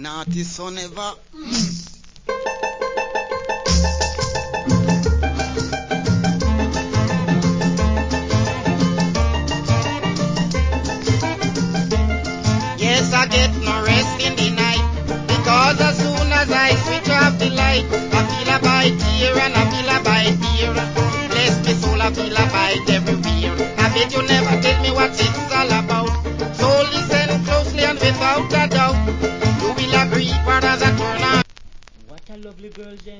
naughty son ever. Yes, I get no rest in the night, because as soon as I switch off the light, I feel a bite here and I feel a bite there. Bless me soul, I feel a bite everywhere. I bet you never tell me what it's all about. So listen closely and without a doubt, you will agree, brothers, I turn on. What a lovely girl, then.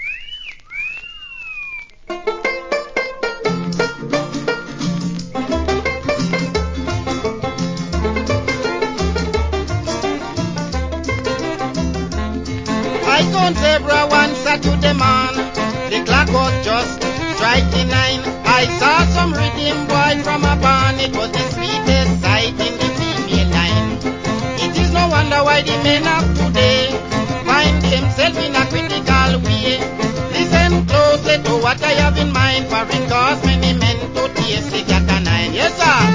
I count zebra one Saturday morning. The clock was just striking 9. I saw some rhythm boy from a barn. It was the sweetest sight in the female line. It is no wonder why the men of today find themselves in a critical way. Listen closely to what I have in mind, for it caused many men to taste the cat and nine. Yes, sir.